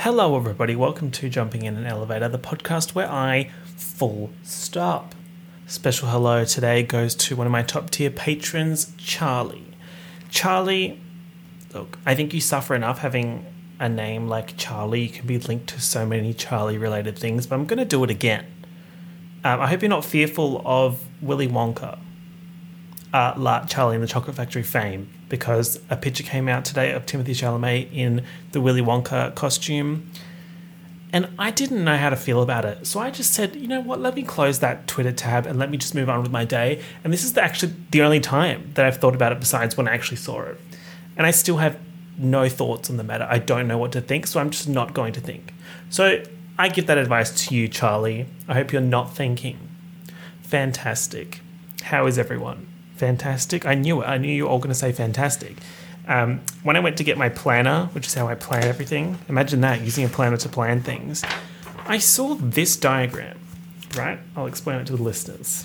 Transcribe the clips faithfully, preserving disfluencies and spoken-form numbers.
Hello, everybody. Welcome to Jumping in an Elevator, the podcast where I full stop. Special hello today goes to one of my top tier patrons, Charlie. Charlie, look, I think you suffer enough having a name like Charlie. You can be linked to so many Charlie-related things, but I'm going to do it again. Um, I hope you're not fearful of Willy Wonka, uh, like Charlie and the Chocolate Factory fame, because a picture came out today of Timothée Chalamet in the Willy Wonka costume, and I didn't know how to feel about it. So I just said, you know what, let me close that Twitter tab and let me just move on with my day. And this is the, actually the only time that I've thought about it besides when I actually saw it. And I still have no thoughts on the matter. I don't know what to think, so I'm just not going to think. So I give that advice to you, Charlie. I hope you're not thinking. Fantastic. How is everyone? Fantastic. I knew it. I knew you were all going to say fantastic. Um, when I went to get my planner, which is how I plan everything, imagine that, using a planner to plan things, I saw this diagram, right? I'll explain it to the listeners.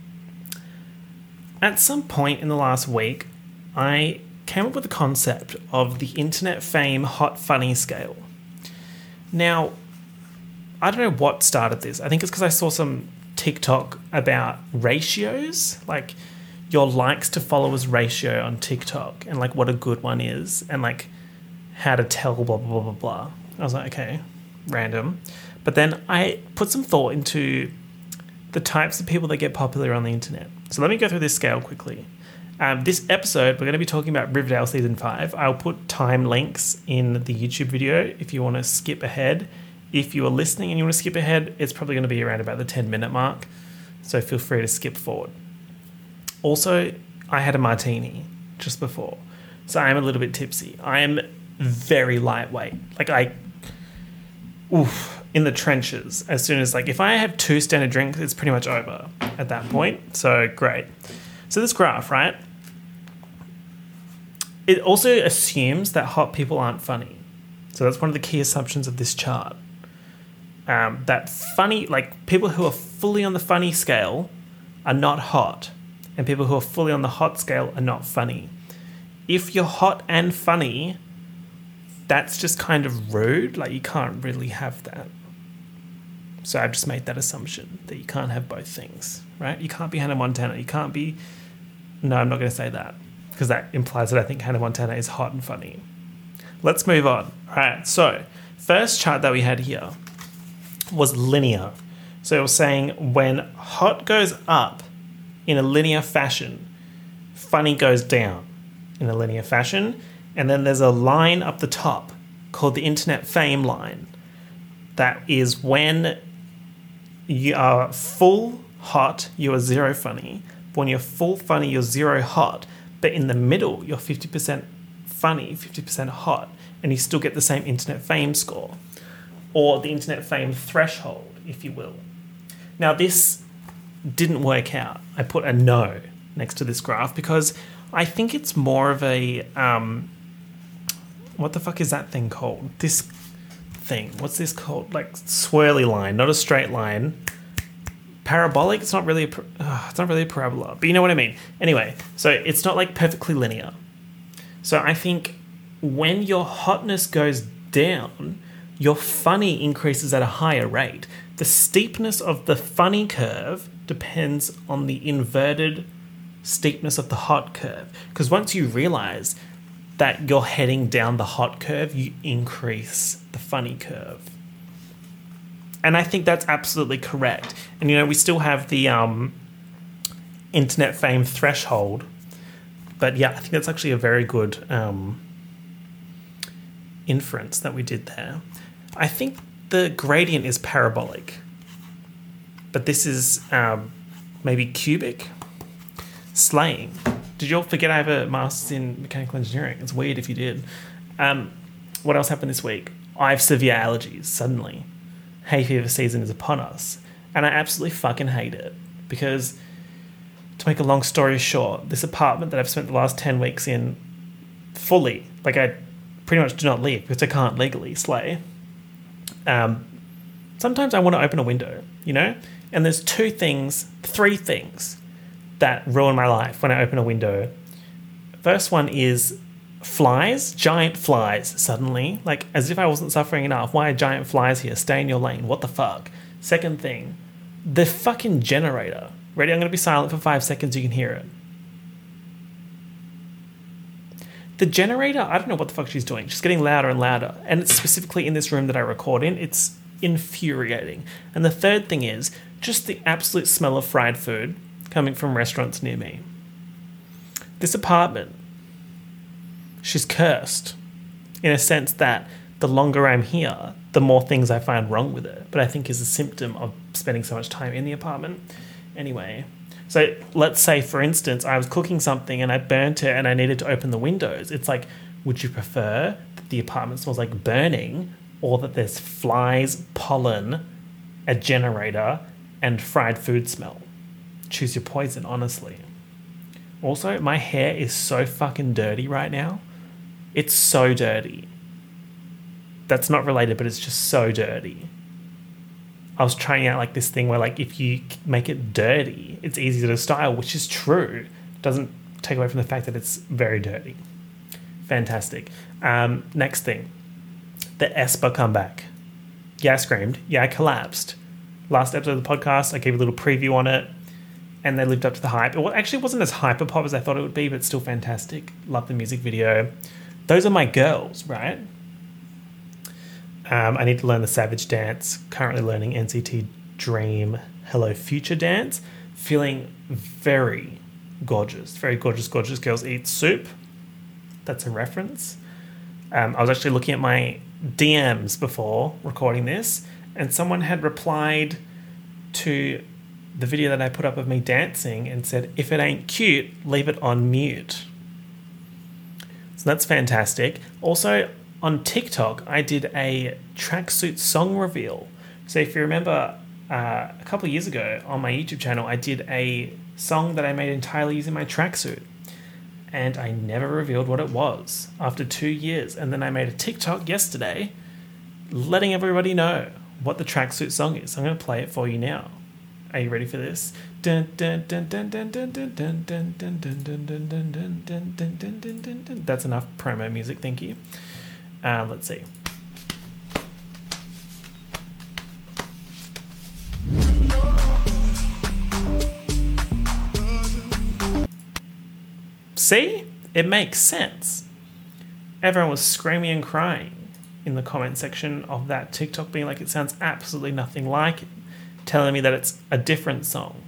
At some point in the last week, I came up with the concept of the internet fame hot funny scale. Now, I don't know what started this. I think it's because I saw some TikTok about ratios, like your likes to followers ratio on TikTok, and like what a good one is, and like how to tell blah, blah, blah, blah, blah. I was like, okay, random. But then I put some thought into the types of people that get popular on the internet. So let me go through this scale quickly. Um, this episode, we're going to be talking about Riverdale Season five. I'll put time links in the YouTube video if you want to skip ahead. If you are listening and you want to skip ahead, it's probably going to be around about the ten minute mark. So feel free to skip forward. Also, I had a martini just before, so I am a little bit tipsy. I am very lightweight. Like I, oof, in the trenches. As soon as, like, if I have two standard drinks, it's pretty much over at that point. So great. So this graph, right? It also assumes that hot people aren't funny. So that's one of the key assumptions of this chart. Um, that funny, like people who are fully on the funny scale are not hot. And people who are fully on the hot scale are not funny. If you're hot and funny, that's just kind of rude. Like, you can't really have that. So I've just made that assumption that you can't have both things, right? You can't be Hannah Montana. You can't be... No, I'm not going to say that, because that implies that I think Hannah Montana is hot and funny. Let's move on. All right, so first chart that we had here was linear. So it was saying when hot goes up in a linear fashion, funny goes down in a linear fashion. And then there's a line up the top called the internet fame line. That is when you are full hot, you are zero funny. But when you're full funny, you're zero hot. But in the middle, you're fifty percent funny, fifty percent hot. And you still get the same internet fame score. Or the internet fame threshold, if you will. Now, this didn't work out. I put a no next to this graph because I think it's more of a... Um, what the fuck is that thing called? This thing. What's this called? Like swirly line, not a straight line. Parabolic? It's not really a, uh, it's not really a parabola, but you know what I mean. Anyway, so it's not like perfectly linear. So I think when your hotness goes down, your funny increases at a higher rate. The steepness of the funny curve depends on the inverted steepness of the hot curve. Because once you realize that you're heading down the hot curve, you increase the funny curve. And I think that's absolutely correct. And, you know, we still have the um, internet fame threshold. But, yeah, I think that's actually a very good um, inference that we did there. I think the gradient is parabolic. But this is um, maybe cubic. Slaying. Did you all forget I have a master's in mechanical engineering? It's weird if you did. Um, what else happened this week? I have severe allergies, suddenly. Hay fever season is upon us. And I absolutely fucking hate it. Because, to make a long story short, this apartment that I've spent the last ten weeks in fully, like I pretty much do not leave because I can't legally slay. Um, sometimes I want to open a window, you know? And there's two things, three things that ruin my life when I open a window. First one is flies, giant flies, suddenly. Like, as if I wasn't suffering enough. Why are giant flies here? Stay in your lane. What the fuck? Second thing, the fucking generator. Ready? I'm going to be silent for five seconds. You can hear it. The generator, I don't know what the fuck she's doing. She's getting louder and louder. And it's specifically in this room that I record in. It's infuriating. And the third thing is just the absolute smell of fried food coming from restaurants near me. This apartment, she's cursed in a sense that the longer I'm here, the more things I find wrong with it. But I think is a symptom of spending so much time in the apartment. Anyway, so let's say, for instance, I was cooking something and I burnt it and I needed to open the windows. It's like, would you prefer that the apartment smells like burning or that there's flies, pollen, a generator, and fried food smell? Choose your poison, honestly. Also, my hair is so fucking dirty right now. It's so dirty. That's not related, but it's just so dirty. I was trying out like this thing where like if you make it dirty, it's easier to style, which is true. It doesn't take away from the fact that it's very dirty. Fantastic. Um, next thing. The Esper comeback. Yeah, I screamed. Yeah, I collapsed. Last episode of the podcast, I gave a little preview on it and they lived up to the hype. It actually wasn't as hyper pop as I thought it would be, but it's still fantastic. Love the music video. Those are my girls, right? Um, I need to learn the Savage dance. Currently learning N C T Dream Hello Future dance. Feeling very gorgeous. Very gorgeous, gorgeous girls eat soup. That's a reference. Um, I was actually looking at my D Ms before recording this, and someone had replied to the video that I put up of me dancing and said, if it ain't cute, leave it on mute. So that's fantastic. Also, on TikTok, I did a tracksuit song reveal. So if you remember, uh, a couple of years ago on my YouTube channel, I did a song that I made entirely using my tracksuit. And I never revealed what it was after two years. And then I made a TikTok yesterday letting everybody know what the tracksuit song is. I'm going to play it for you now. Are you ready for this? That's enough promo music, thank you. Uh, let's see. See? It makes sense. Everyone was screaming and crying in the comment section of that TikTok, being like, it sounds absolutely nothing like it, telling me that it's a different song.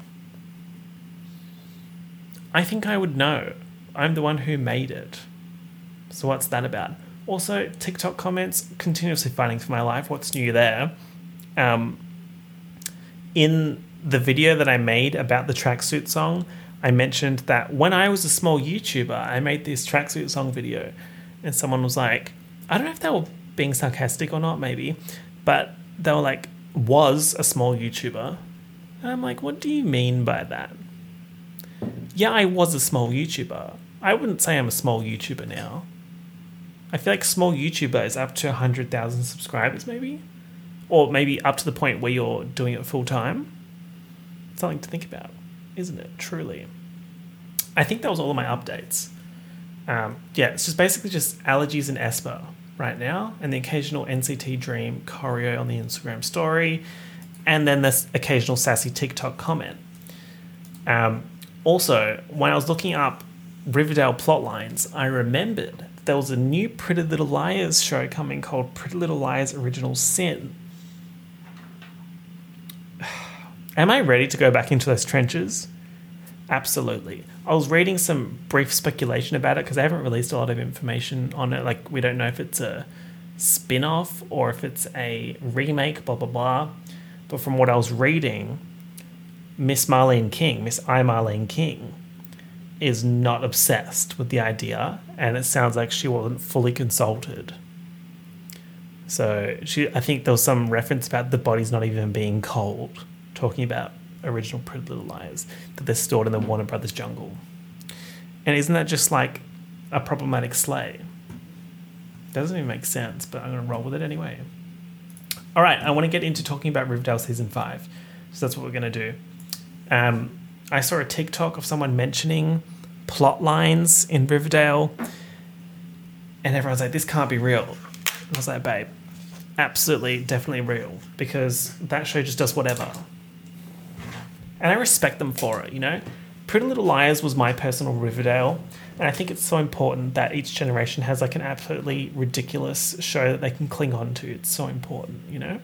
I think I would know. I'm the one who made it. So what's that about? Also, TikTok comments, continuously fighting for my life. What's new there? Um, in the video that I made about the tracksuit song, I mentioned that when I was a small YouTuber, I made this tracksuit song video. And someone was like, I don't know if they were being sarcastic or not, maybe, but they were like, was a small YouTuber. And I'm like, what do you mean by that? Yeah, I was a small YouTuber. I wouldn't say I'm a small YouTuber now. I feel like small YouTuber is up to one hundred thousand subscribers, maybe? Or maybe up to the point where you're doing it full time. Something to think about, isn't it? Truly. I think that was all of my updates. Um, yeah, it's just basically just allergies and Esper right now, and the occasional N C T Dream choreo on the Instagram story, and then this occasional sassy TikTok comment. Um, also, when I was looking up Riverdale plotlines, I remembered there was a new Pretty Little Liars show coming called Pretty Little Liars Original Sin. Am I ready to go back into those trenches? Absolutely. I was reading some brief speculation about it because they haven't released a lot of information on it. Like, we don't know if it's a spin-off or if it's a remake, blah, blah, blah. But from what I was reading, Miss Marlene King, Miss I. Marlene King, is not obsessed with the idea, and it sounds like she wasn't fully consulted. So she, I think there was some reference about the body's not even being cold, talking about original Pretty Little Liars, that they're stored in the Warner Brothers jungle. And isn't that just like a problematic sleigh? Doesn't even make sense, but I'm going to roll with it anyway. All right, I want to get into talking about Riverdale Season five. So that's what we're going to do. Um, I saw a TikTok of someone mentioning plot lines in Riverdale, And everyone's like, this can't be real. And I was like, babe, absolutely, definitely real, because that show just does whatever. And I respect them for it, you know? Pretty Little Liars was my personal Riverdale, and I think it's so important that each generation has like an absolutely ridiculous show that they can cling on to. It's so important, you know?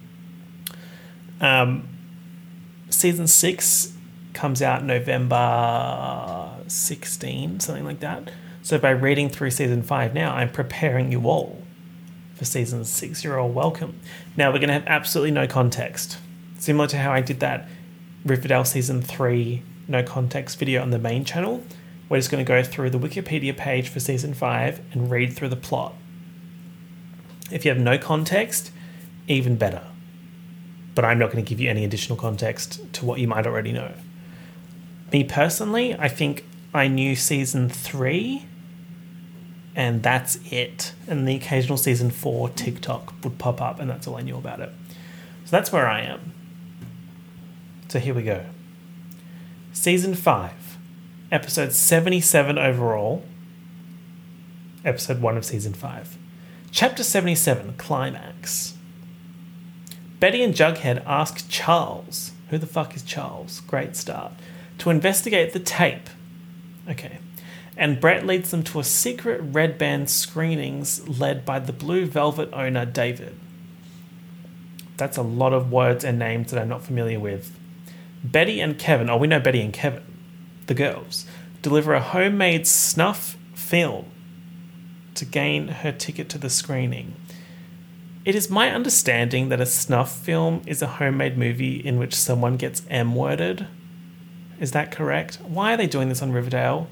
Um, season six comes out November sixteenth, something like that. So by reading through season five now, I'm preparing you all for season six. You're all welcome. Now we're going to have absolutely no context. Similar to how I did that Riverdale season three no context video on the main channel. We're just going to go through the Wikipedia page for season five and read through the plot. If you have no context, even better. But I'm not going to give you any additional context to what you might already know. Me personally, I think I knew season three, and that's it. And the occasional season four TikTok would pop up, and that's all I knew about it. So that's where I am. So here we go. Season five, episode seventy-seven overall. Episode one of season five. Chapter seventy-seven, Climax. Betty and Jughead ask Charles, who the fuck is Charles? Great start. To investigate the tape. Okay. And Brett leads them to a secret red band screenings led by the Blue Velvet owner, David. That's a lot of words and names that I'm not familiar with. Betty and Kevin, oh, we know Betty and Kevin, the girls, deliver a homemade snuff film to gain her ticket to the screening. It is my understanding that a snuff film is a homemade movie in which someone gets M-worded. Is that correct? Why are they doing this on Riverdale?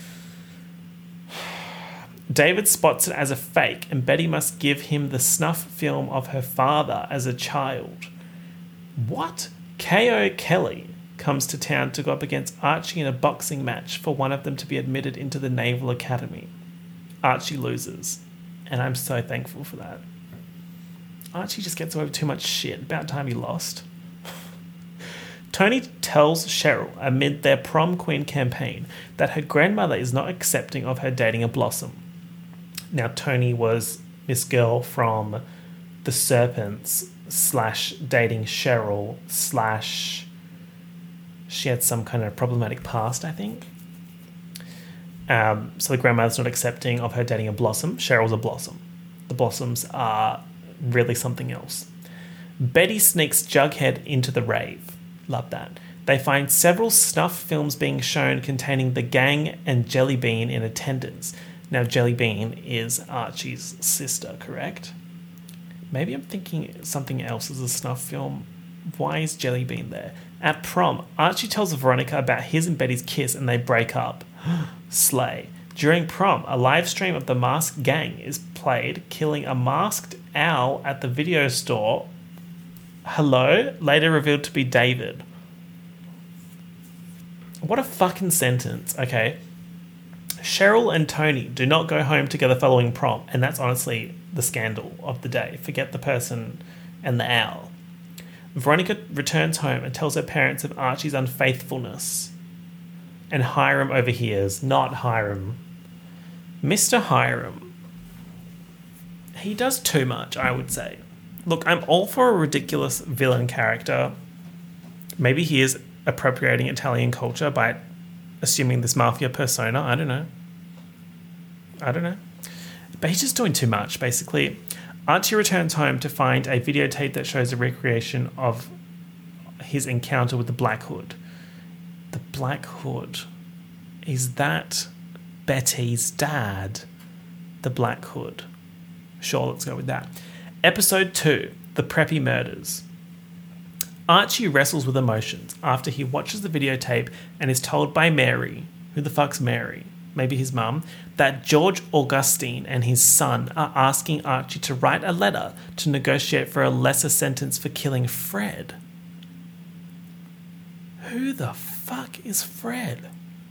David spots it as a fake, and Betty must give him the snuff film of her father as a child. What? K O Kelly comes to town to go up against Archie in a boxing match for one of them to be admitted into the Naval Academy. Archie loses, and I'm so thankful for that. Archie just gets away with too much shit. About time he lost. Tony tells Cheryl, amid their prom queen campaign, that her grandmother is not accepting of her dating a Blossom. Now, Tony was Miss Girl from The Serpents slash dating Cheryl slash she had some kind of problematic past, I think. Um, so the grandmother's not accepting of her dating a Blossom. Cheryl's a Blossom. The Blossoms are really something else. Betty sneaks Jughead into the rave. Love that. They find several snuff films being shown containing the gang and Jellybean in attendance. Now, Jellybean is Archie's sister, correct? Maybe I'm thinking something else is a snuff film. Why is Jellybean there? At prom, Archie tells Veronica about his and Betty's kiss and they break up. Slay. During prom, a live stream of the Masked Gang is played, killing a masked owl at the video store. Hello? Later revealed to be David. What a fucking sentence. Okay. Cheryl and Tony do not go home together following prom, and that's honestly the scandal of the day. Forget the person and the owl. Veronica returns home and tells her parents of Archie's unfaithfulness. And Hiram overhears. Not Hiram. Mister Hiram. He does too much, I would say. Look, I'm all for a ridiculous villain character. Maybe he is appropriating Italian culture by assuming this mafia persona. I don't know. I don't know. But he's just doing too much, basically. Archie returns home to find a videotape that shows a recreation of his encounter with the Black Hood. The Black Hood. Is that Betty's dad? The Black Hood. Sure, let's go with that. Episode two, The Preppy Murders. Archie wrestles with emotions after he watches the videotape and is told by Mary, who the fuck's Mary? Maybe his mum, that George Augustine and his son are asking Archie to write a letter to negotiate for a lesser sentence for killing Fred. Who the fuck is Fred?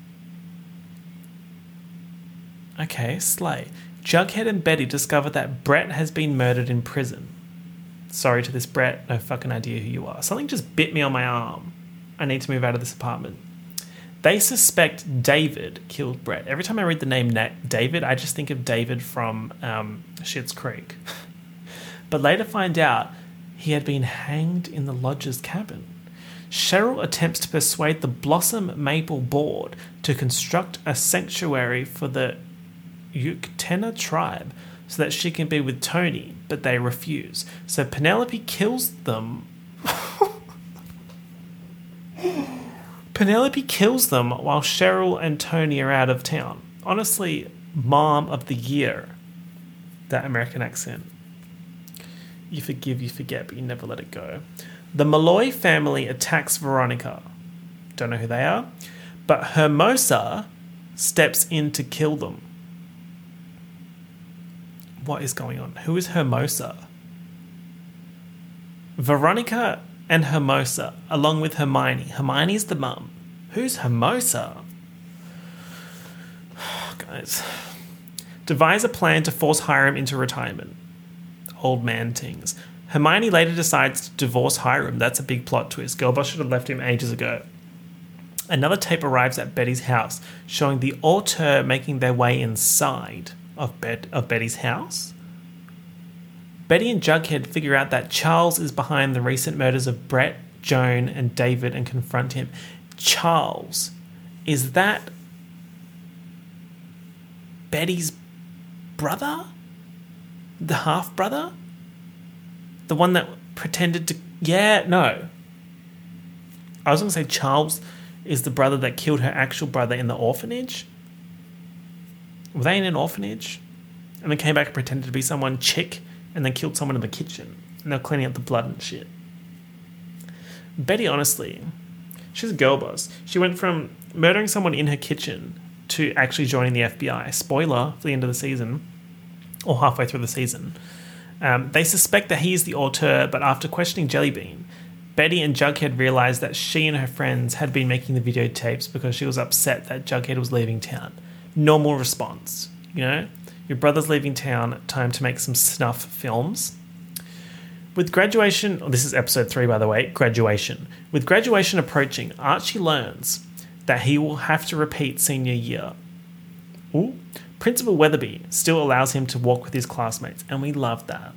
Okay, slay. Jughead and Betty discover that Brett has been murdered in prison. Sorry to this Brett, no fucking idea who you are. Something just bit me on my arm. I need to move out of this apartment. They suspect David killed Brett. Every time I read the name Na- David, I just think of David from um, Schitt's Creek. But later find out he had been hanged in the lodger's cabin. Cheryl attempts to persuade the Blossom Maple Board to construct a sanctuary for the Uktena tribe so that she can be with Tony, but they refuse. So Penelope kills them. Penelope kills them while Cheryl and Tony are out of town. Honestly, mom of the year. That American accent. You forgive, you forget, but you never let it go. The Malloy family attacks Veronica. Don't know who they are. But Hermosa steps in to kill them. What is going on? Who is Hermosa? Veronica and Hermosa, along with Hermione. Hermione's the mum. Who's Hermosa? Guys. Devise a plan to force Hiram into retirement. Old man things. Hermione later decides to divorce Hiram. That's a big plot twist. Girlboss should have left him ages ago. Another tape arrives at Betty's house, showing the auteur making their way inside of, Bet- of Betty's house. Betty and Jughead figure out that Charles is behind the recent murders of Brett, Joan, and David and confront him. Charles, is that Betty's brother? The half-brother? The one that pretended to... Yeah, no. I was going to say Charles is the brother that killed her actual brother in the orphanage. Were they in an orphanage? And then came back and pretended to be someone chick and then killed someone in the kitchen. And they're cleaning up the blood and shit. Betty, honestly, she's a girl boss. She went from murdering someone in her kitchen to actually joining the F B I. Spoiler for the end of the season. Or halfway through the season. Um, they suspect that he is the auteur, but after questioning Jellybean, Betty and Jughead realised that she and her friends had been making the videotapes because she was upset that Jughead was leaving town. Normal response, you know? Your brother's leaving town, time to make some snuff films. With graduation... Oh, this is episode three, by the way. Graduation. With graduation approaching, Archie learns that he will have to repeat senior year. Ooh. Principal Weatherby still allows him to walk with his classmates, and we love that.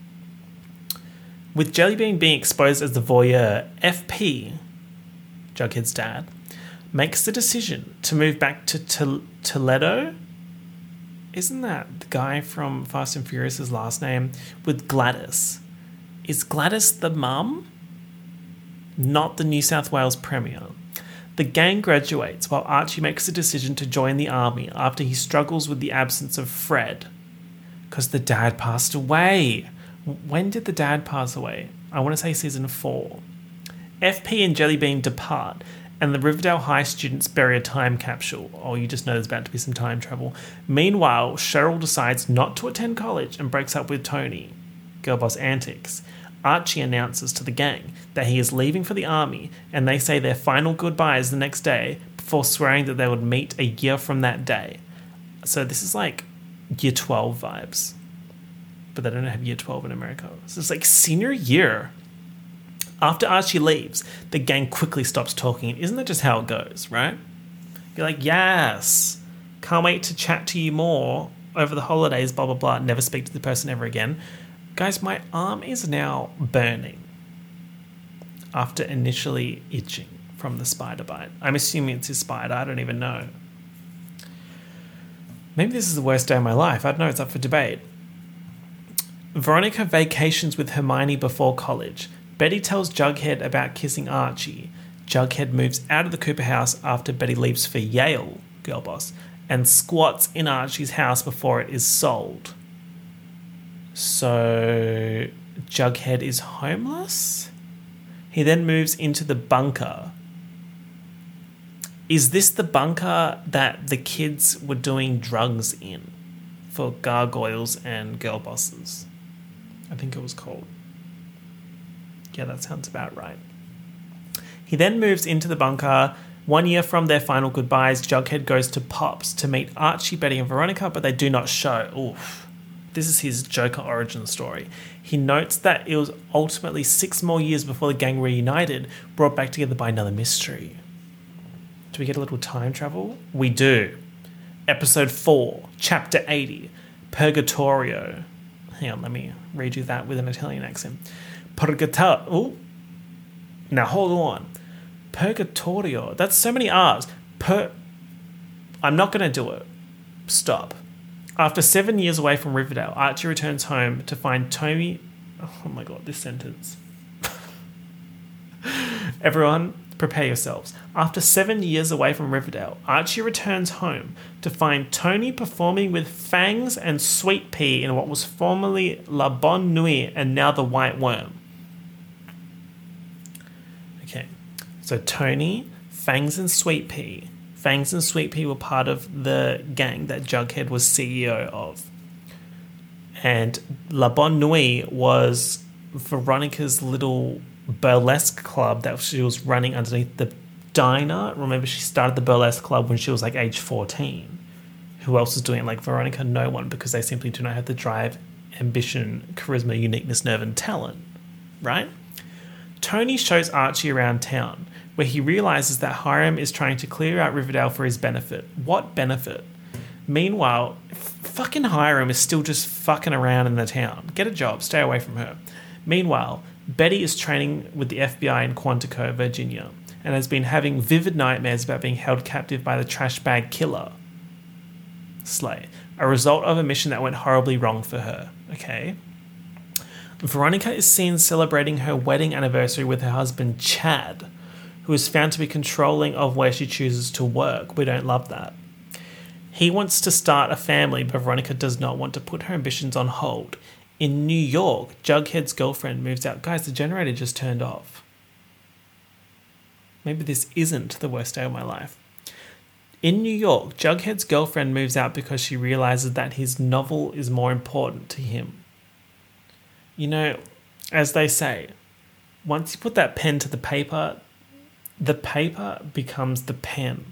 With Jellybean being exposed as the voyeur, F P, Jughead's dad, makes the decision to move back to Tol- Toledo. Isn't that the guy from Fast and Furious' last name? With Gladys. Is Gladys the mum? Not the New South Wales Premier. The gang graduates while Archie makes a decision to join the army after he struggles with the absence of Fred. Because the dad passed away. When did the dad pass away? I want to say season four. F P and Jellybean depart, and the Riverdale High students bury a time capsule. Oh, you just know there's about to be some time travel. Meanwhile, Cheryl decides not to attend college and breaks up with Tony. Girlboss antics. Archie announces to the gang that he is leaving for the army, and they say their final goodbyes the next day before swearing that they would meet a year from that day. So this is like year twelve vibes. But they don't have year twelve in America. So it's like senior year. After Archie leaves, the gang quickly stops talking. Isn't that just how it goes, right? You're like, yes, can't wait to chat to you more over the holidays, blah, blah, blah. Never speak to the person ever again. Guys, my arm is now burning after initially itching from the spider bite. I'm assuming it's his spider. I don't even know. Maybe this is the worst day of my life. I don't know. It's up for debate. Veronica vacations with Hermione before college. Betty tells Jughead about kissing Archie. Jughead moves out of the Cooper house after Betty leaves for Yale, girl boss, and squats in Archie's house before it is sold. So Jughead is homeless? He then moves into the bunker. Is this the bunker that the kids were doing drugs in for gargoyles and girl bosses? I think it was called. Yeah, that sounds about right. He then moves into the bunker. One year from their final goodbyes, Jughead goes to Pops to meet Archie, Betty, and Veronica, but they do not show. Oof. This is his Joker origin story. He notes that it was ultimately six more years before the gang reunited, brought back together by another mystery. Do we get a little time travel? We do. Episode four, Chapter eighty, Purgatorio. Hang on, let me read you that with an Italian accent. Purgatorio. Oh, now hold on. Purgatorio. That's so many R's. Per. I'm not going to do it. Stop. After seven years away from Riverdale, Archie returns home to find Tony. Oh my god, this sentence. Everyone, prepare yourselves. After seven years away from Riverdale, Archie returns home to find Tony performing with Fangs and Sweet Pea in what was formerly La Bonne Nuit and now the White Worm. Okay, so Tony, Fangs and Sweet Pea. Fangs and Sweet Pea were part of the gang that Jughead was C E O of. And La Bonne Nuit was Veronica's little burlesque club that she was running underneath the diner. Remember, she started the burlesque club when she was like age fourteen. Who else is doing it? Like Veronica? No one, because they simply do not have the drive, ambition, charisma, uniqueness, nerve, and talent. Right? Tony shows Archie around town, where he realizes that Hiram is trying to clear out Riverdale for his benefit. What benefit? Meanwhile, f- fucking Hiram is still just fucking around in the town. Get a job, stay away from her. Meanwhile, Betty is training with the F B I in Quantico, Virginia, and has been having vivid nightmares about being held captive by the trash bag killer, Slay, a result of a mission that went horribly wrong for her. Okay? Veronica is seen celebrating her wedding anniversary with her husband, Chad, who is found to be controlling of where she chooses to work. We don't love that. He wants to start a family, but Veronica does not want to put her ambitions on hold. In New York, Jughead's girlfriend moves out. Guys, the generator just turned off. Maybe this isn't the worst day of my life. In New York, Jughead's girlfriend moves out because she realizes that his novel is more important to him. You know, as they say, once you put that pen to the paper, the paper becomes the pen.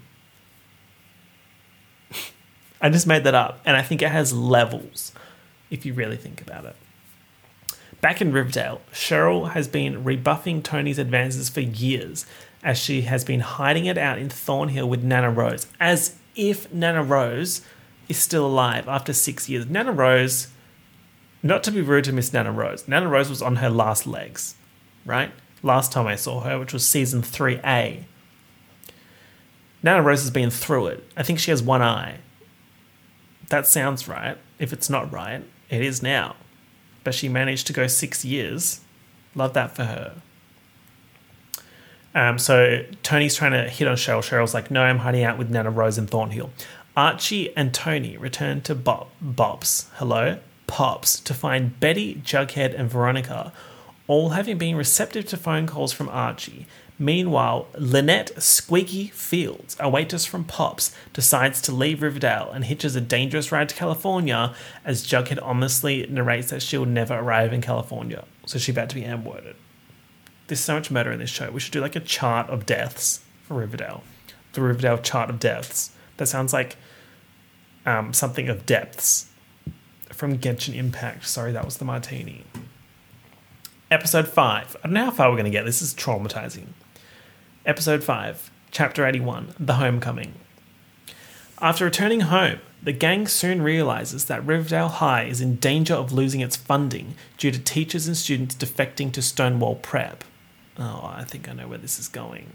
I just made that up, and I think it has levels, if you really think about it. Back in Riverdale, Cheryl has been rebuffing Tony's advances for years, as she has been hiding it out in Thornhill with Nana Rose, as if Nana Rose is still alive after six years. Nana Rose, not to be rude to Miss Nana Rose, Nana Rose was on her last legs, right? Last time I saw her, which was season three A. Nana Rose has been through it. I think she has one eye. That sounds right. If it's not right, it is now. But she managed to go six years. Love that for her. Um, so Tony's trying to hit on Cheryl. Cheryl's like, no, I'm hiding out with Nana Rose in Thornhill. Archie and Tony return to Bob, Bob's, hello, Pops, to find Betty, Jughead, and Veronica all having been receptive to phone calls from Archie. Meanwhile, Lynette Squeaky Fields, a waitress from Pops, decides to leave Riverdale and hitches a dangerous ride to California as Jughead honestly narrates that she'll never arrive in California. So she's about to be M-worded. There's so much murder in this show. We should do like a chart of deaths for Riverdale. The Riverdale chart of deaths. That sounds like um, something of depths from Genshin Impact. Sorry, that was the martini. Episode five. I don't know how far we're going to get. This is traumatizing. Episode five, Chapter eighty-one, The Homecoming. After returning home, the gang soon realizes that Riverdale High is in danger of losing its funding due to teachers and students defecting to Stonewall Prep. Oh, I think I know where this is going.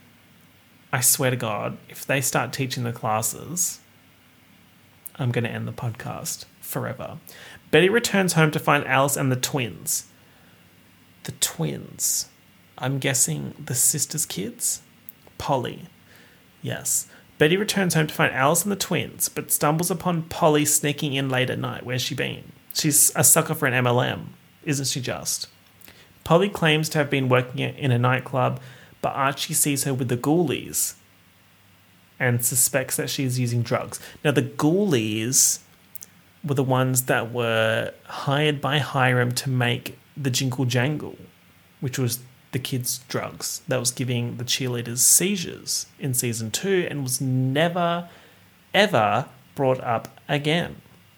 I swear to God, if they start teaching the classes, I'm going to end the podcast forever. Betty returns home to find Alice and the twins. The twins. I'm guessing the sister's kids? Polly. Yes. Betty returns home to find Alice and the twins, but stumbles upon Polly sneaking in late at night. Where's she been? She's a sucker for an M L M, isn't she just? Polly claims to have been working in a nightclub, but Archie sees her with the ghoulies and suspects that she's using drugs. Now, the ghoulies were the ones that were hired by Hiram to make the Jingle Jangle, which was the kids' drugs that was giving the cheerleaders seizures in season two and was never, ever brought up again.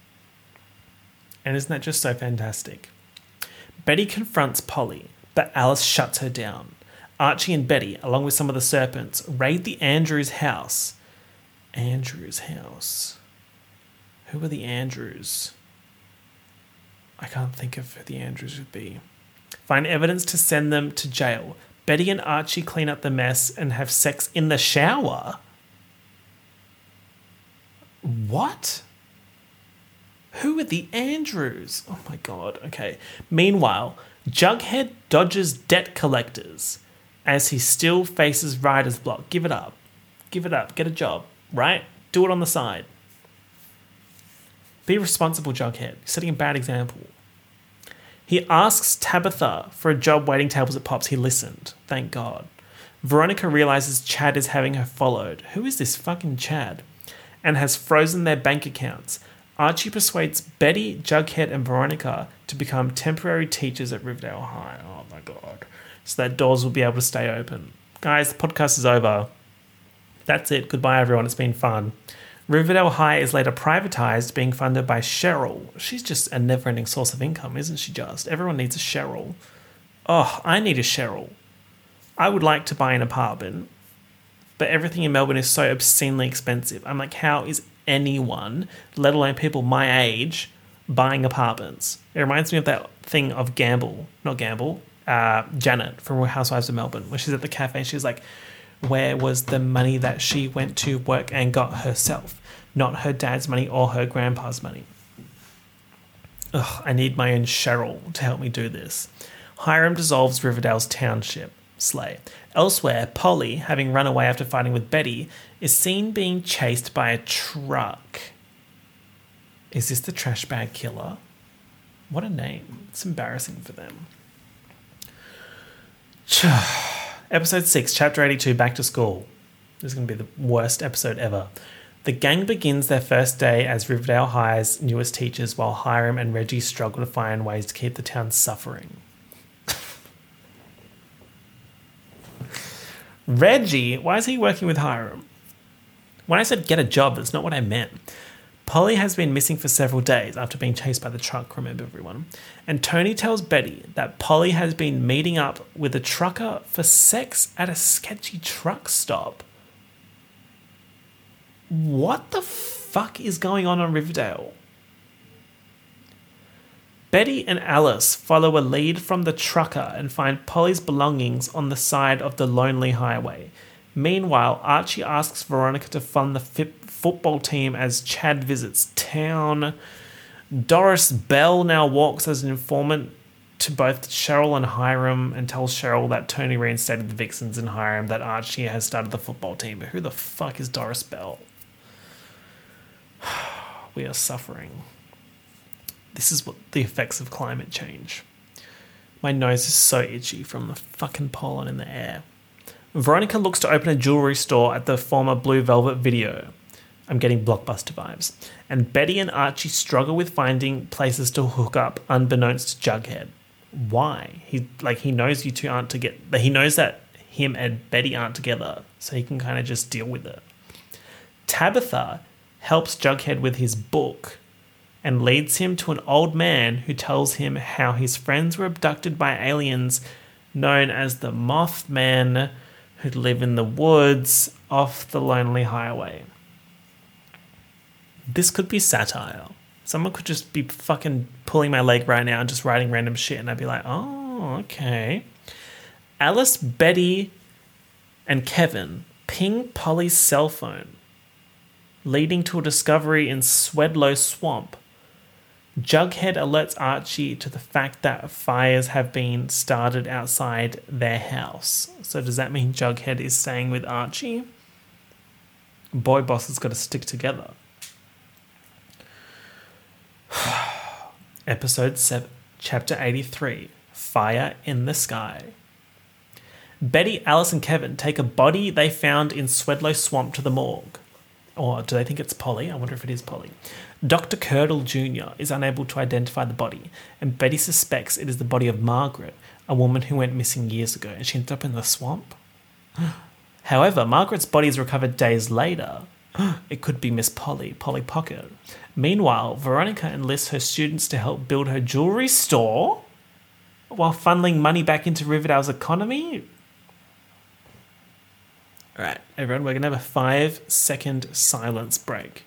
And isn't that just so fantastic? Betty confronts Polly, but Alice shuts her down. Archie and Betty, along with some of the serpents, raid the Andrews house. Andrews house. Who are the Andrews? I can't think of who the Andrews would be. Find evidence to send them to jail. Betty and Archie clean up the mess and have sex in the shower. What? Who are the Andrews? Oh my god, okay. Meanwhile, Jughead dodges debt collectors as he still faces writer's block. Give it up. Give it up. Get a job, right? Do it on the side. Be responsible, Jughead. You're setting a bad example. He asks Tabitha for a job waiting tables at Pops. He listened. Thank God. Veronica realizes Chad is having her followed. Who is this fucking Chad? And has frozen their bank accounts. Archie persuades Betty, Jughead, and Veronica to become temporary teachers at Riverdale High. Oh my God. So that doors will be able to stay open. Guys, the podcast is over. That's it. Goodbye, everyone. It's been fun. Riverdale High is later privatised, being funded by Cheryl. She's just a never-ending source of income, isn't she just? Everyone needs a Cheryl. Oh, I need a Cheryl. I would like to buy an apartment, but everything in Melbourne is so obscenely expensive. I'm like, how is anyone, let alone people my age, buying apartments? It reminds me of that thing of Gamble, not Gamble, uh, Janet from Real Housewives of Melbourne, where she's at the cafe and she's like, where was the money that she went to work and got herself? Not her dad's money or her grandpa's money. Ugh, I need my own Cheryl to help me do this. Hiram dissolves Riverdale's township. Slay. Elsewhere, Polly, having run away after fighting with Betty, is seen being chased by a truck. Is this the trash bag killer? What a name. It's embarrassing for them. Episode six, Chapter eighty-two, Back to School. This is going to be the worst episode ever. The gang begins their first day as Riverdale High's newest teachers while Hiram and Reggie struggle to find ways to keep the town suffering. Reggie? Why is he working with Hiram? When I said get a job, that's not what I meant. Polly has been missing for several days after being chased by the truck, remember everyone. And Tony tells Betty that Polly has been meeting up with a trucker for sex at a sketchy truck stop. What the fuck is going on on Riverdale? Betty and Alice follow a lead from the trucker and find Polly's belongings on the side of the lonely highway. Meanwhile, Archie asks Veronica to fund the f- football team as Chad visits town. Doris Bell now walks as an informant to both Cheryl and Hiram and tells Cheryl that Tony reinstated the Vixens and Hiram that Archie has started the football team. But who the fuck is Doris Bell? We are suffering. This is what the effects of climate change. My nose is so itchy from the fucking pollen in the air. Veronica looks to open a jewellery store at the former Blue Velvet Video. I'm getting Blockbuster vibes. And Betty and Archie struggle with finding places to hook up unbeknownst to Jughead. Why? He like he knows you two aren't together. He knows that him and Betty aren't together, so he can kind of just deal with it. Tabitha helps Jughead with his book and leads him to an old man who tells him how his friends were abducted by aliens known as the Mothman, who live in the woods off the lonely highway. This could be satire. Someone could just be fucking pulling my leg right now and just writing random shit, and I'd be like, oh, okay. Alice, Betty, and Kevin ping Polly's cell phone, leading to a discovery in Swedlow Swamp. Jughead alerts Archie to the fact that fires have been started outside their house. So does that mean Jughead is staying with Archie? Boy boss has got to stick together. Episode seven, Chapter eighty-three, Fire in the Sky. Betty, Alice and Kevin take a body they found in Swedlow Swamp to the morgue. Or do they think it's Polly? I wonder if it is Polly. Doctor Curdle Junior is unable to identify the body, and Betty suspects it is the body of Margaret, a woman who went missing years ago, and she ended up in the swamp. However, Margaret's body is recovered days later. It could be Miss Polly, Polly Pocket. Meanwhile, Veronica enlists her students to help build her jewellery store while funneling money back into Riverdale's economy. All right, everyone, we're going to have a five second silence break.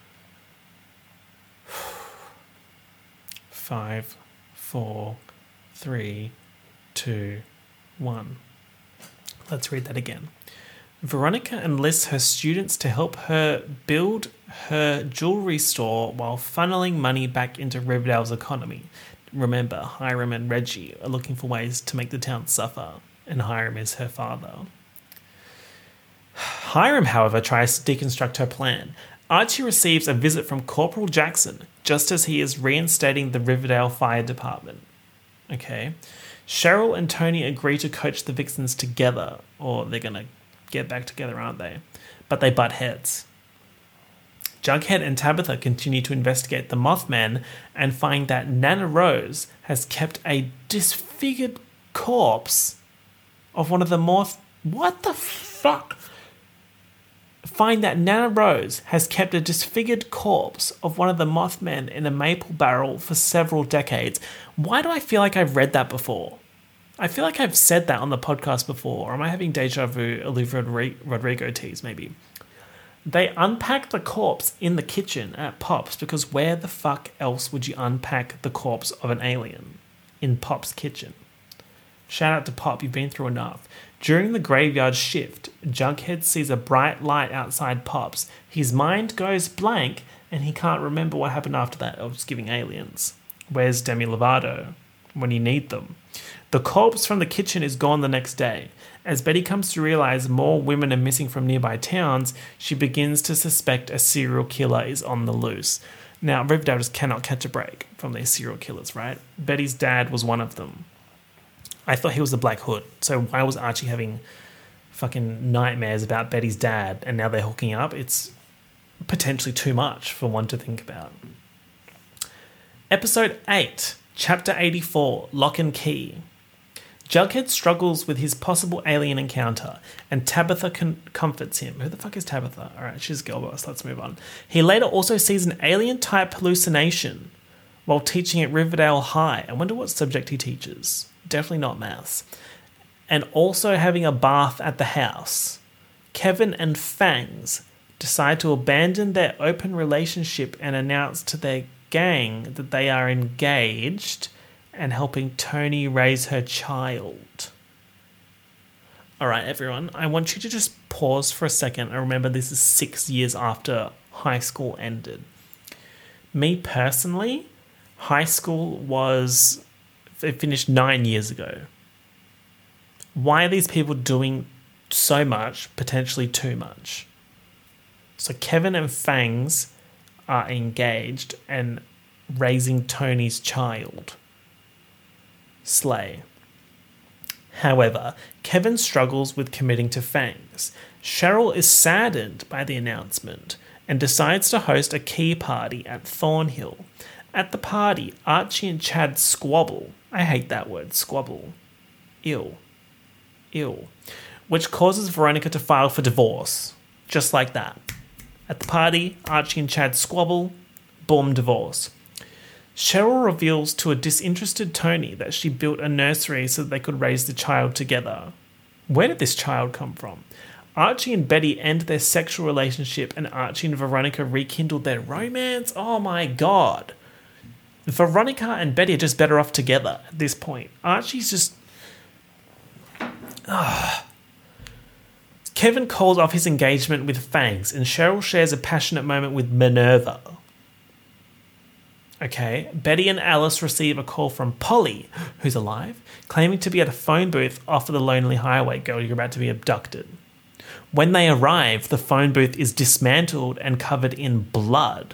Five, four, three, two, one. Let's read that again. Veronica enlists her students to help her build her jewelry store while funneling money back into Riverdale's economy. Remember, Hiram and Reggie are looking for ways to make the town suffer, and Hiram is her father. Hiram, however, tries to deconstruct her plan. Archie receives a visit from Corporal Jackson just as he is reinstating the Riverdale Fire Department. Okay. Cheryl and Tony agree to coach the Vixens together, or they're going to get back together, aren't they? But they butt heads. Jughead and Tabitha continue to investigate the Mothman and find that Nana Rose has kept a disfigured corpse of one of the Moth... What the fuck? Find that Nana Rose has kept a disfigured corpse of one of the Mothmen in a maple barrel for several decades. Why do I feel like I've read that before? I feel like I've said that on the podcast before. Or am I having deja vu, Olivia Rodrigo tease, maybe? They unpack the corpse in the kitchen at Pop's because where the fuck else would you unpack the corpse of an alien? In Pop's kitchen. Shout out to Pop, you've been through enough. During the graveyard shift, Jughead sees a bright light outside Pop's. His mind goes blank and he can't remember what happened after that. Of just giving aliens. Where's Demi Lovato when you need them? The corpse from the kitchen is gone the next day. As Betty comes to realise more women are missing from nearby towns, she begins to suspect a serial killer is on the loose. Now, Riverdale just cannot catch a break from these serial killers, right? Betty's dad was one of them. I thought he was the Black Hood, so why was Archie having fucking nightmares about Betty's dad and now they're hooking up? It's potentially too much for one to think about. Episode eight, Chapter eighty-four, Lock and Key. Jughead struggles with his possible alien encounter, and Tabitha con- comforts him. Who the fuck is Tabitha? All right, she's a girl boss. Let's move on. He later also sees an alien-type hallucination while teaching at Riverdale High. I wonder what subject he teaches. Definitely not maths. And also having a bath at the house. Kevin and Fangs decide to abandon their open relationship and announce to their gang that they are engaged and helping Tony raise her child. All right, everyone, I want you to just pause for a second and remember this is six years after high school ended. Me personally, high school was... it finished nine years ago. Why are these people doing so much, potentially too much? So Kevin and Fangs are engaged and raising Tony's child. Slay. However, Kevin struggles with committing to Fangs. Cheryl is saddened by the announcement and decides to host a key party at Thornhill. At the party, Archie and Chad squabble. I hate that word, squabble. Ew. Ew. Which causes Veronica to file for divorce. Just like that. At the party, Archie and Chad squabble. Boom, divorce. Cheryl reveals to a disinterested Tony that she built a nursery so that they could raise the child together. Where did this child come from? Archie and Betty end their sexual relationship and Archie and Veronica rekindle their romance? Oh my god. Veronica and Betty are just better off together at this point. Archie's just... Ugh. Kevin calls off his engagement with Fangs and Cheryl shares a passionate moment with Minerva. Okay, Betty and Alice receive a call from Polly, who's alive, claiming to be at a phone booth off of the Lonely Highway. Girl, you're about to be abducted. When they arrive, the phone booth is dismantled and covered in blood.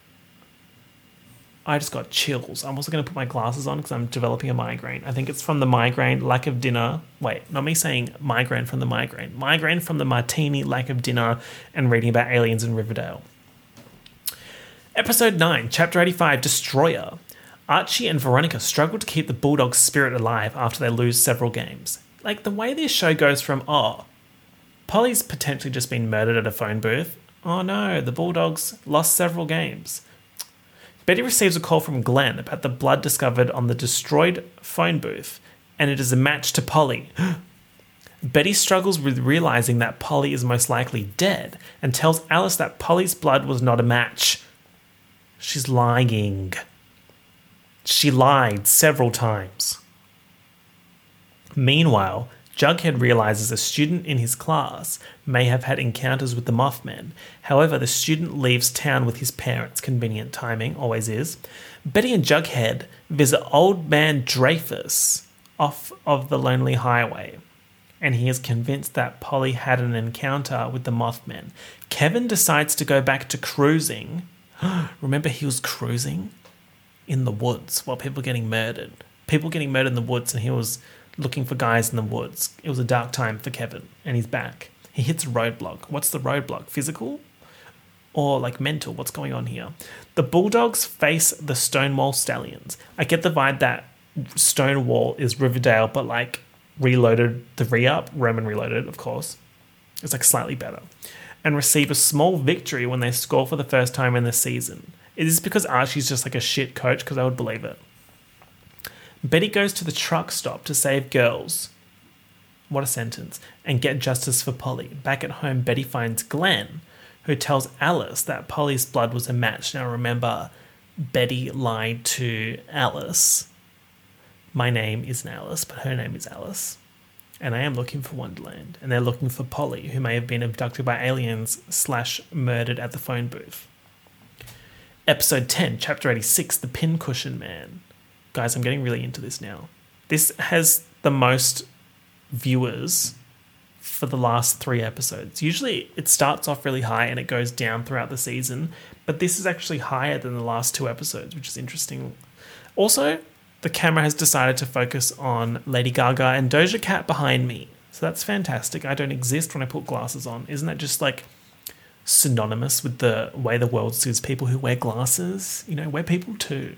I just got chills. I'm also going to put my glasses on because I'm developing a migraine. I think it's from the migraine, lack of dinner. Wait, not me saying migraine from the migraine. Migraine from the martini, lack of dinner, and reading about aliens in Riverdale. Episode nine, Chapter eighty-five, Destroyer. Archie and Veronica struggle to keep the Bulldog's spirit alive after they lose several games. Like, the way this show goes from, oh, Polly's potentially just been murdered at a phone booth. Oh no, the Bulldogs lost several games. Betty receives a call from Glenn about the blood discovered on the destroyed phone booth, and it is a match to Polly. Betty struggles with realizing that Polly is most likely dead and tells Alice that Polly's blood was not a match. She's lying. She lied several times. Meanwhile, Jughead realizes a student in his class may have had encounters with the Mothman. However, the student leaves town with his parents. Convenient timing, always is. Betty and Jughead visit Old Man Dreyfus off of the Lonely Highway, and he is convinced that Polly had an encounter with the Mothman. Kevin decides to go back to cruising. Remember, he was cruising in the woods while people were getting murdered. People getting murdered in the woods, and he was looking for guys in the woods. It was a dark time for Kevin, and he's back. He hits a roadblock. What's the roadblock? Physical? Or like mental? What's going on here? The Bulldogs face the Stonewall Stallions. I get the vibe that Stonewall is Riverdale, but like reloaded, the re-up, Roman Reloaded, of course. It's like slightly better. And receive a small victory when they score for the first time in the season. Is this because Archie's just like a shit coach? Because I would believe it. Betty goes to the truck stop to save girls. What a sentence. And get justice for Polly. Back at home, Betty finds Glenn, who tells Alice that Polly's blood was a match. Now remember, Betty lied to Alice. My name isn't Alice, but her name is Alice. And I am looking for Wonderland. And they're looking for Polly, who may have been abducted by aliens slash murdered at the phone booth. Episode ten, Chapter eighty-six, The Pincushion Man. Guys, I'm getting really into this now. This has the most viewers for the last three episodes. Usually it starts off really high and it goes down throughout the season, but this is actually higher than the last two episodes, which is interesting. Also, the camera has decided to focus on Lady Gaga and Doja Cat behind me. So that's fantastic. I don't exist when I put glasses on. Isn't that just like synonymous with the way the world sees people who wear glasses? You know, we're people too.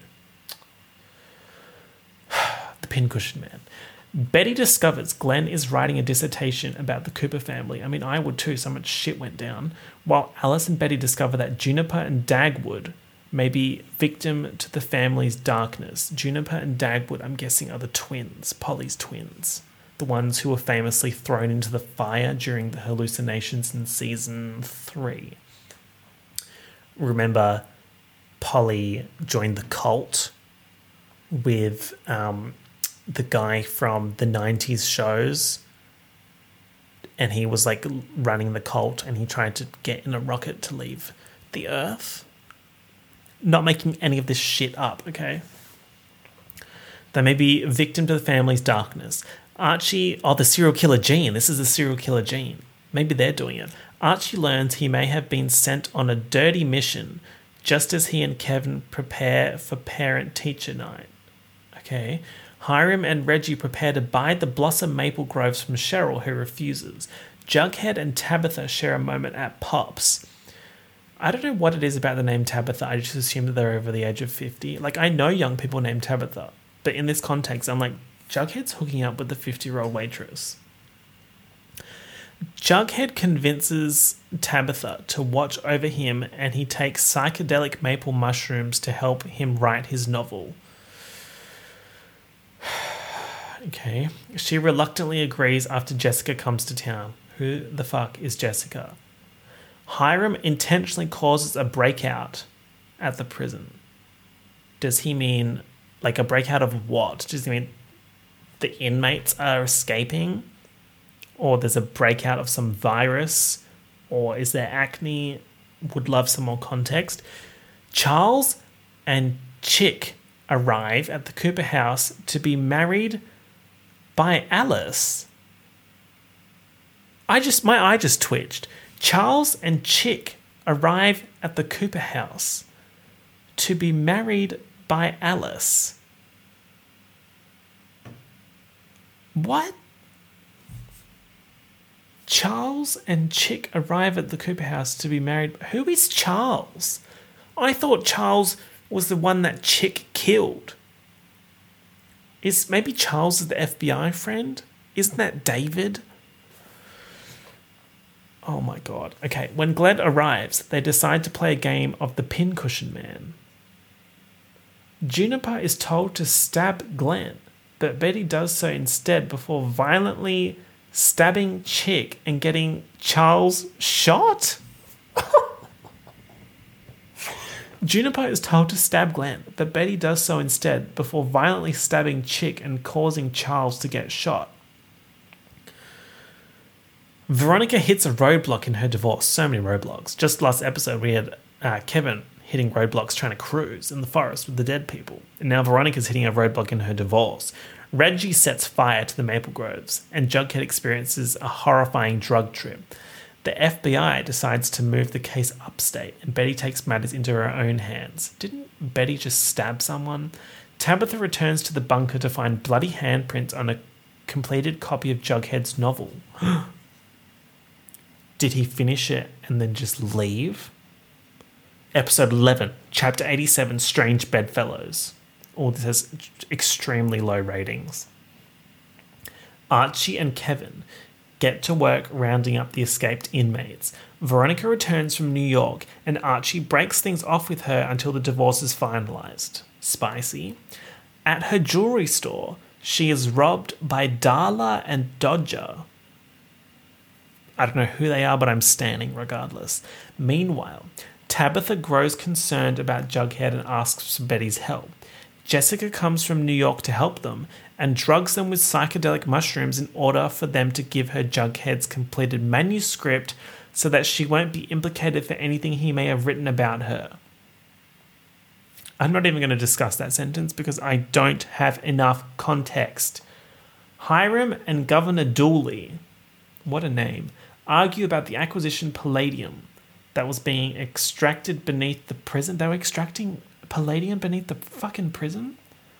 The Pincushion Man. Betty discovers Glenn is writing a dissertation about the Cooper family. I mean, I would too, so much shit went down. While Alice and Betty discover that Juniper and Dagwood may be victim to the family's darkness. Juniper and Dagwood, I'm guessing, are the twins, Polly's twins. The ones who were famously thrown into the fire during the hallucinations in season three. Remember, Polly joined the cult with um, the guy from the nineties shows, and he was like running the cult, and he tried to get in a rocket to leave the Earth. Not making any of this shit up, okay? They may be victim to the family's darkness. Archie, oh, the serial killer gene. This is the serial killer gene. Maybe they're doing it. Archie learns he may have been sent on a dirty mission just as he and Kevin prepare for parent-teacher night. Okay. Hiram and Reggie prepare to buy the Blossom Maple Groves from Cheryl, who refuses. Jughead and Tabitha share a moment at Pops. I don't know what it is about the name Tabitha. I just assume that they're over the age of fifty. Like, I know young people named Tabitha, but in this context, I'm like, Jughead's hooking up with the fifty-year-old waitress. Jughead convinces Tabitha to watch over him, and he takes psychedelic maple mushrooms to help him write his novel. Okay. She reluctantly agrees after Jessica comes to town. Who the fuck is Jessica? Hiram intentionally causes a breakout at the prison. Does he mean, like, a breakout of what? Does he mean the inmates are escaping? Or there's a breakout of some virus? Or is there acne? Would love some more context. Charles and Chick arrive at the Cooper house to be married by Alice. I just, my eye just twitched. Charles and Chick arrive at the Cooper house to be married by Alice. What? Charles and Chick arrive at the Cooper house to be married. Who is Charles? I thought Charles was the one that Chick killed. Is maybe Charles is the F B I friend? Isn't that David? Oh my god. Okay, when Glenn arrives, they decide to play a game of the Pincushion Man. Juniper is told to stab Glenn, but Betty does so instead before violently stabbing chick and getting Charles shot? Juniper is told to stab Glenn, but Betty does so instead before violently stabbing Chick and causing Charles to get shot. Veronica hits a roadblock in her divorce. So many roadblocks. Just last episode we had uh, Kevin hitting roadblocks trying to cruise in the forest with the dead people. And now Veronica's hitting a roadblock in her divorce. Reggie sets fire to the Maple Groves, and Jughead experiences a horrifying drug trip. The F B I decides to move the case upstate, and Betty takes matters into her own hands. Didn't Betty just stab someone? Tabitha returns to the bunker to find bloody handprints on a completed copy of Jughead's novel. Did he finish it and then just leave? Episode eleven, Chapter eighty-seven, Strange Bedfellows. All this has extremely low ratings. Archie and Kevin get to work rounding up the escaped inmates. Veronica returns from New York, and Archie breaks things off with her until the divorce is finalised. Spicy. At her jewellery store, she is robbed by Darla and Dodger. I don't know who they are, but I'm standing regardless. Meanwhile, Tabitha grows concerned about Jughead and asks for Betty's help. Jessica comes from New York to help them and drugs them with psychedelic mushrooms in order for them to give her Jughead's completed manuscript so that she won't be implicated for anything he may have written about her. I'm not even going to discuss that sentence because I don't have enough context. Hiram and Governor Dooley, what a name, argue about the acquisition palladium that was being extracted beneath the prison. They were extracting palladium beneath the fucking prison?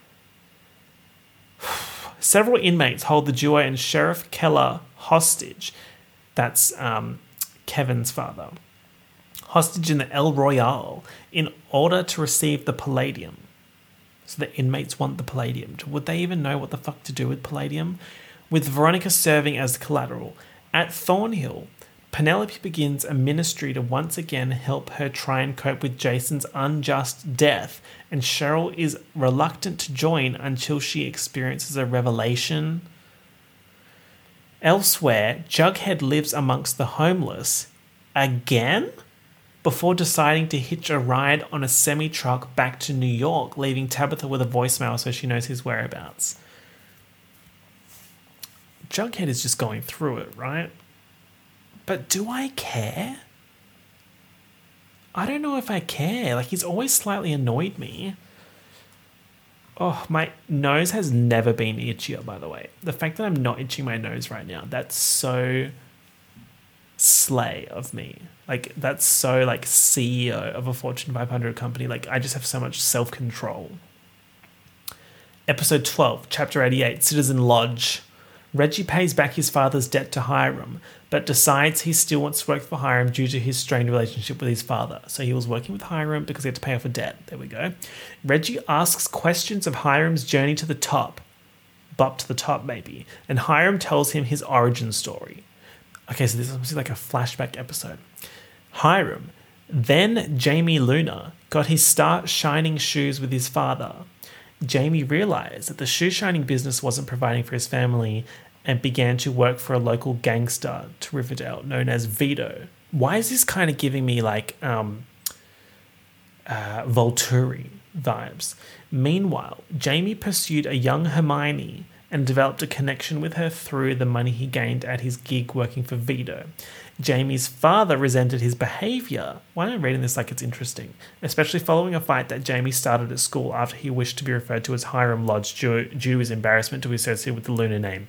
Several inmates hold the duo and Sheriff Keller hostage. That's um, Kevin's father. Hostage in the El Royale in order to receive the palladium. So the inmates want the palladium. Would they even know what the fuck to do with palladium? With Veronica serving as the collateral. At Thornhill, Penelope begins a ministry to once again help her try and cope with Jason's unjust death, and Cheryl is reluctant to join until she experiences a revelation. Elsewhere, Jughead lives amongst the homeless again before deciding to hitch a ride on a semi-truck back to New York, leaving Tabitha with a voicemail so she knows his whereabouts. Jughead is just going through it, right? But do I care? I don't know if I care. Like, he's always slightly annoyed me. Oh, my nose has never been itchier, by the way. The fact that I'm not itching my nose right now, that's so slay of me. Like, that's so, like, C E O of a Fortune five hundred company. Like, I just have so much self-control. Episode twelve, Chapter eighty-eight, Citizen Lodge. Reggie pays back his father's debt to Hiram, but decides he still wants to work for Hiram due to his strained relationship with his father. So he was working with Hiram because he had to pay off a debt. There we go. Reggie asks questions of Hiram's journey to the top. Bop to the top, maybe. And Hiram tells him his origin story. Okay, so this is like a flashback episode. Hiram, then Jamie Luna, got his start shining shoes with his father. Jamie realised that the shoe shining business wasn't providing for his family and began to work for a local gangster to Riverdale known as Vito. Why is this kind of giving me like um, uh, Volturi vibes? Meanwhile, Jamie pursued a young Hermione and developed a connection with her through the money he gained at his gig working for Vito. Jamie's father resented his behaviour. Why am I reading this like it's interesting? Especially following a fight that Jamie started at school after he wished to be referred to as Hiram Lodge due, due to his embarrassment to be associated with the Luna name.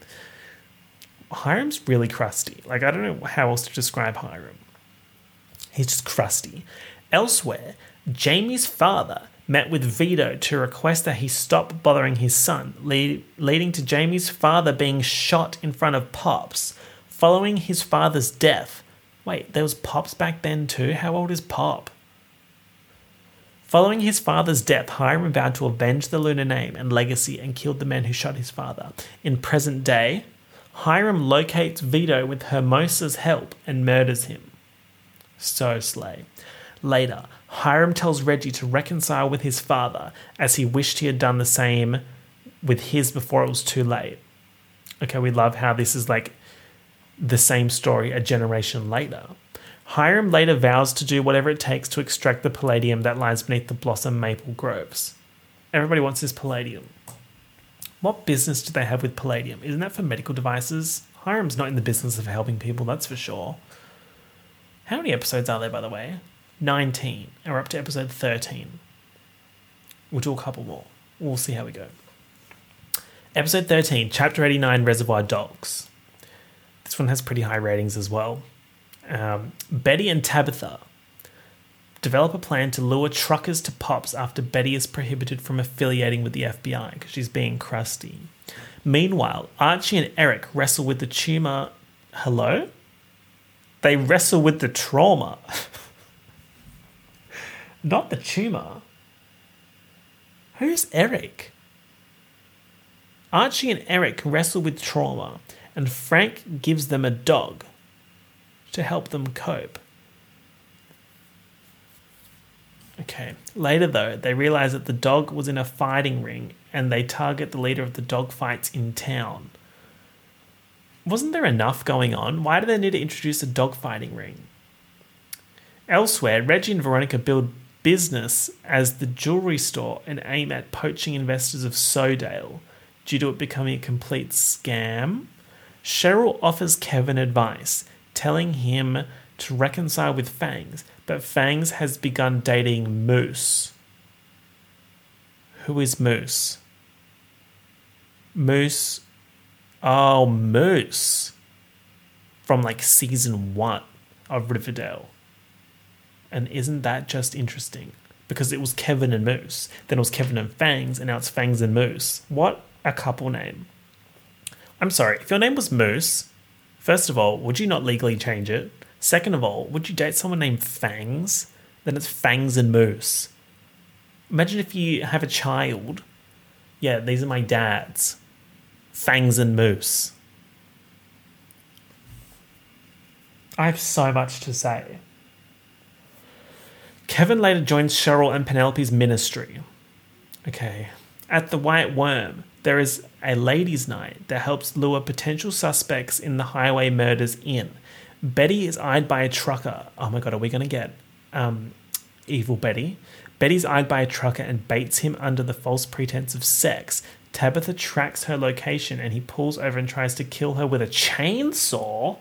Hiram's really crusty. Like, I don't know how else to describe Hiram. He's just crusty. Elsewhere, Jamie's father met with Vito to request that he stop bothering his son, lead, leading to Jamie's father being shot in front of Pops. Following his father's death. Wait, there was Pops back then too? How old is Pop? Following his father's death, Hiram vowed to avenge the Luna name and legacy and killed the man who shot his father. In present day, Hiram locates Vito with Hermosa's help and murders him. So slay. Later, Hiram tells Reggie to reconcile with his father as he wished he had done the same with his before it was too late. Okay, we love how this is like the same story a generation later. Hiram later vows to do whatever it takes to extract the palladium that lies beneath the Blossom Maple Groves. Everybody wants this palladium. What business do they have with palladium? Isn't that for medical devices? Hiram's not in the business of helping people, that's for sure. How many episodes are there, by the way? nineteen. And we're up to episode thirteen. We'll do a couple more. We'll see how we go. Episode thirteen, Chapter eighty-nine, Reservoir Dogs. This one has pretty high ratings as well. Um, Betty and Tabitha develop a plan to lure truckers to Pops after Betty is prohibited from affiliating with the F B I because she's being crusty. Meanwhile, Archie and Eric wrestle with the tumor. Hello? They wrestle with the trauma. Not the tumor. Who's Eric? Archie and Eric wrestle with trauma, and Frank gives them a dog to help them cope. Okay. Later, though, they realize that the dog was in a fighting ring, and they target the leader of the dog fights in town. Wasn't there enough going on? Why do they need to introduce a dog fighting ring? Elsewhere, Reggie and Veronica build business as the jewelry store and aim at poaching investors of Sodale due to it becoming a complete scam. Cheryl offers Kevin advice, telling him to reconcile with Fangs, but Fangs has begun dating Moose. Who is Moose? Moose. Oh, Moose. From like season one of Riverdale. And isn't that just interesting? Because it was Kevin and Moose. Then it was Kevin and Fangs, and now it's Fangs and Moose. What a couple name. I'm sorry, if your name was Moose, first of all, would you not legally change it? Second of all, would you date someone named Fangs? Then it's Fangs and Moose. Imagine if you have a child. Yeah, these are my dads. Fangs and Moose. I have so much to say. Kevin later joins Cheryl and Penelope's ministry. Okay. At the White Worm, there is a ladies' night that helps lure potential suspects in the highway murders in. Betty is eyed by a trucker. Oh my god, are we going to get um, evil Betty? Betty's eyed by a trucker and baits him under the false pretense of sex. Tabitha tracks her location and he pulls over and tries to kill her with a chainsaw.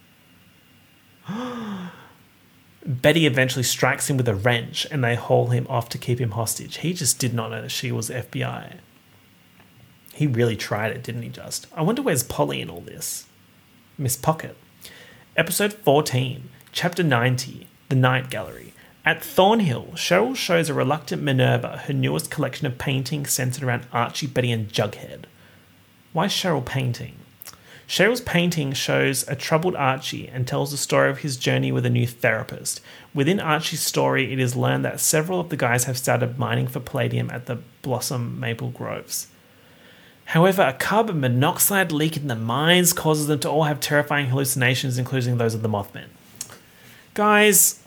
Betty eventually strikes him with a wrench and they haul him off to keep him hostage. He just did not know that she was F B I. He really tried it, didn't he just? I wonder where's Polly in all this? Miss Pocket. Episode fourteen, Chapter ninety, The Night Gallery. At Thornhill, Cheryl shows a reluctant Minerva her newest collection of paintings centered around Archie, Betty and Jughead. Why is Cheryl painting? Cheryl's painting shows a troubled Archie and tells the story of his journey with a new therapist. Within Archie's story, it is learned that several of the guys have started mining for palladium at the Blossom Maple Groves. However, a carbon monoxide leak in the mines causes them to all have terrifying hallucinations, including those of the Mothman. Guys,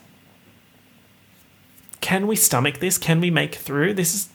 can we stomach this? Can we make it through? This is...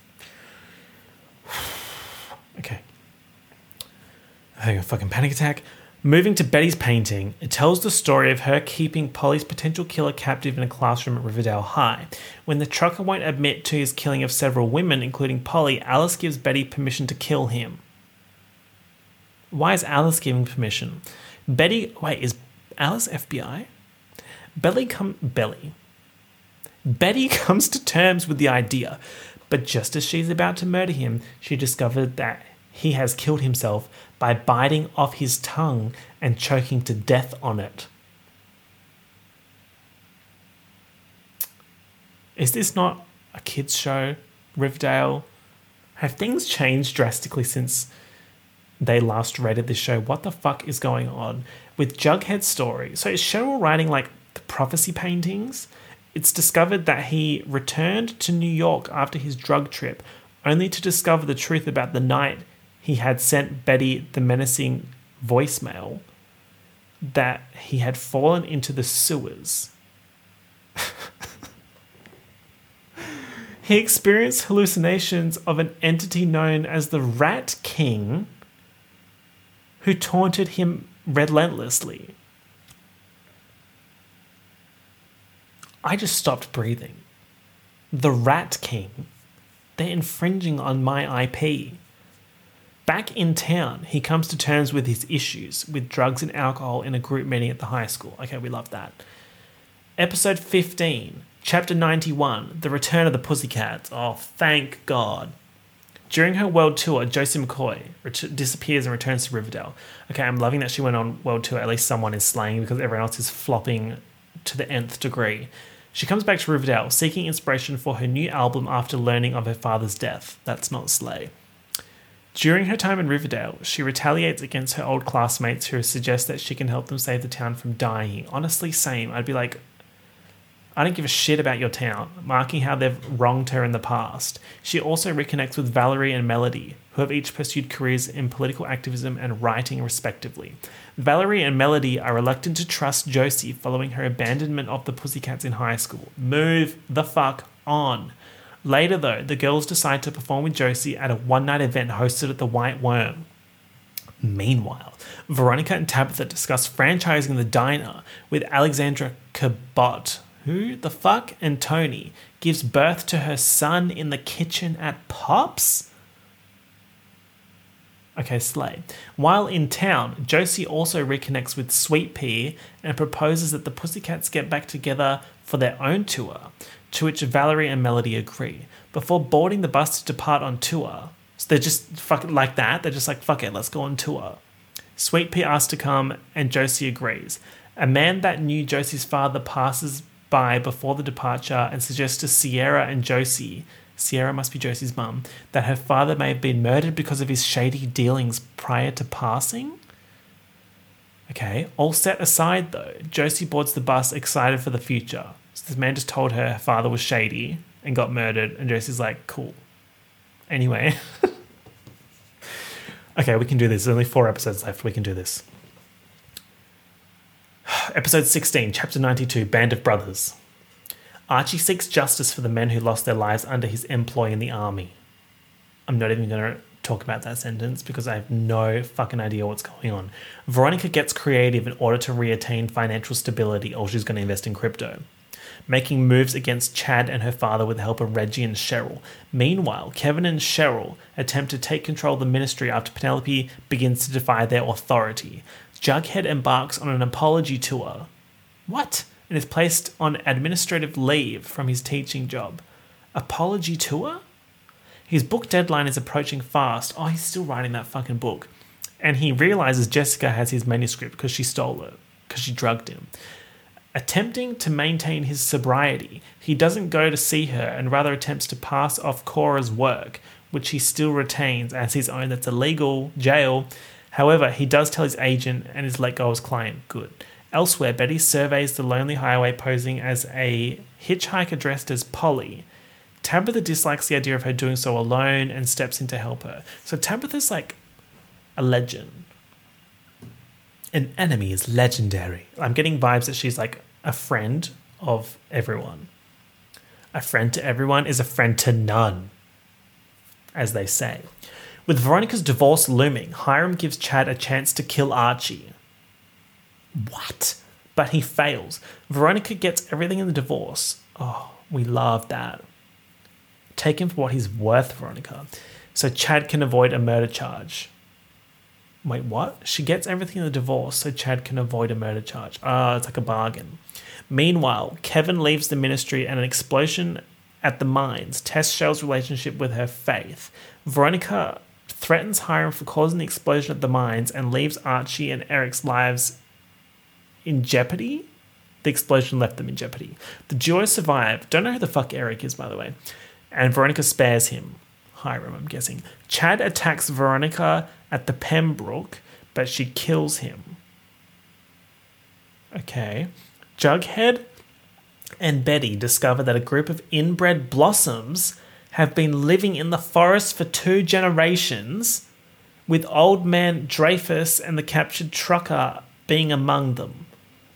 Okay. Having a fucking panic attack. Moving to Betty's painting, it tells the story of her keeping Polly's potential killer captive in a classroom at Riverdale High. When the trucker won't admit to his killing of several women, including Polly, Alice gives Betty permission to kill him. Why is Alice giving permission? Betty... Wait, is Alice F B I? Belly come... Belly. Betty comes to terms with the idea, but just as she's about to murder him, she discovered that he has killed himself by biting off his tongue and choking to death on it. Is this not a kids' show, Riverdale? Have things changed drastically since they last rated this show? What the fuck is going on with Jughead's story? So is Cheryl writing like the prophecy paintings? It's discovered that he returned to New York after his drug trip, only to discover the truth about the night he had sent Betty the menacing voicemail that he had fallen into the sewers. He experienced hallucinations of an entity known as the Rat King, who taunted him relentlessly. I just stopped breathing. The Rat King. They're infringing on my I P. Back in town, he comes to terms with his issues with drugs and alcohol in a group meeting at the high school. Okay, we love that. Episode fifteen, Chapter ninety-one, The Return of the Pussycats. Oh, thank God. During her world tour, Josie McCoy ret- disappears and returns to Riverdale. Okay, I'm loving that she went on world tour. At least someone is slaying because everyone else is flopping to the nth degree. She comes back to Riverdale, seeking inspiration for her new album after learning of her father's death. That's not slay. During her time in Riverdale, she retaliates against her old classmates who suggest that she can help them save the town from dying. Honestly, same. I'd be like, I don't give a shit about your town, marking how they've wronged her in the past. She also reconnects with Valerie and Melody, who have each pursued careers in political activism and writing respectively. Valerie and Melody are reluctant to trust Josie following her abandonment of the Pussycats in high school. Move the fuck on. Later, though, the girls decide to perform with Josie at a one-night event hosted at the White Worm. Meanwhile, Veronica and Tabitha discuss franchising the diner with Alexandra Cabot, who the fuck, and Tony gives birth to her son in the kitchen at Pops? Okay, slay. While in town, Josie also reconnects with Sweet Pea and proposes that the Pussycats get back together for their own tour, to which Valerie and Melody agree. Before boarding the bus to depart on tour, so they're just fuck like that, they're just like, fuck it, let's go on tour. Sweet Pea asks to come and Josie agrees. A man that knew Josie's father passes by before the departure and suggests to Sierra and Josie, Sierra must be Josie's mum, that her father may have been murdered because of his shady dealings prior to passing. Okay, all set aside though, Josie boards the bus excited for the future. So this man just told her her father was shady and got murdered, and Josie's like, cool. Anyway. Okay, we can do this. There's only four episodes left. We can do this. Episode sixteen, Chapter ninety-two, Band of Brothers. Archie seeks justice for the men who lost their lives under his employ in the army. I'm not even going to talk about that sentence because I have no fucking idea what's going on. Veronica gets creative in order to reattain financial stability, or she's going to invest in crypto, making moves against Chad and her father with the help of Reggie and Cheryl. Meanwhile, Kevin and Cheryl attempt to take control of the ministry after Penelope begins to defy their authority. Jughead embarks on an apology tour. What? And is placed on administrative leave from his teaching job. Apology tour? His book deadline is approaching fast. Oh, he's still writing that fucking book. And he realizes Jessica has his manuscript because she stole it, because she drugged him. Attempting to maintain his sobriety, he doesn't go to see her and rather attempts to pass off Cora's work, which he still retains as his own. That's illegal, jail. However, he does tell his agent and is let go of his client. Good. Elsewhere, Betty surveys the lonely highway posing as a hitchhiker dressed as Polly. Tabitha dislikes the idea of her doing so alone and steps in to help her. So Tabitha's like a legend. An enemy is legendary. I'm getting vibes that she's like a friend of everyone. A friend to everyone is a friend to none, as they say. With Veronica's divorce looming, Hiram gives Chad a chance to kill Archie. What? But he fails. Veronica gets everything in the divorce. Oh, we love that. Take him for what he's worth, Veronica. So Chad can avoid a murder charge. Wait, what? She gets everything in the divorce so Chad can avoid a murder charge. Ah, oh, it's like a bargain. Meanwhile, Kevin leaves the ministry and an explosion at the mines tests Cheryl's relationship with her faith. Veronica threatens Hiram for causing the explosion at the mines and leaves Archie and Eric's lives in jeopardy. The explosion left them in jeopardy. The duo survive. Don't know who the fuck Eric is, by the way. And Veronica spares him. Hiram, I'm guessing. Chad attacks Veronica at the Pembroke, but she kills him. Okay. Jughead and Betty discover that a group of inbred blossoms have been living in the forest for two generations, with old man Dreyfus and the captured trucker being among them.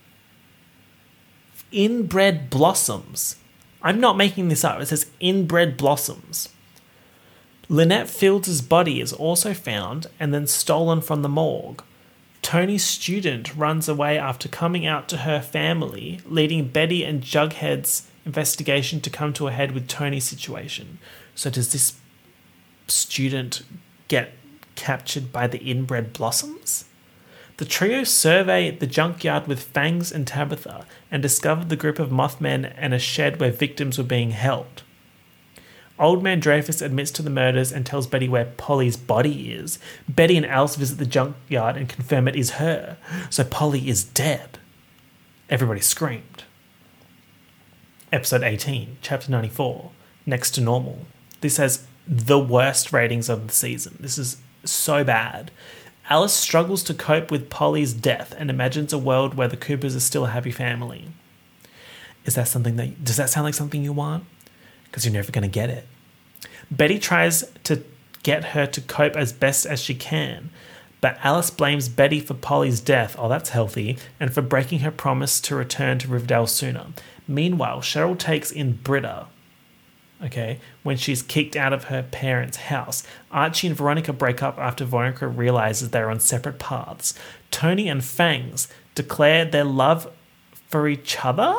Inbred blossoms. I'm not making this up. It says inbred blossoms. Lynette Fields' body is also found and then stolen from the morgue. Tony's student runs away after coming out to her family, leading Betty and Jughead's investigation to come to a head with Tony's situation. So does this student get captured by the inbred Blossoms? The trio survey the junkyard with Fangs and Tabitha and discovered the group of Mothmen and a shed where victims were being held. Old Man Dreyfus admits to the murders and tells Betty where Polly's body is. Betty and Alice visit the junkyard and confirm it is her. So Polly is dead. Everybody screamed. Episode eighteen, Chapter ninety-four, Next to Normal. This has the worst ratings of the season. This is so bad. Alice struggles to cope with Polly's death and imagines a world where the Coopers are still a happy family. Is that something that... Does that sound like something you want? Because you're never going to get it. Betty tries to get her to cope as best as she can, but Alice blames Betty for Polly's death, oh that's healthy, and for breaking her promise to return to Riverdale sooner. Meanwhile, Cheryl takes in Britta, okay, when she's kicked out of her parents' house. Archie and Veronica break up after Veronica realizes they're on separate paths. Tony and Fangs declare their love for each other?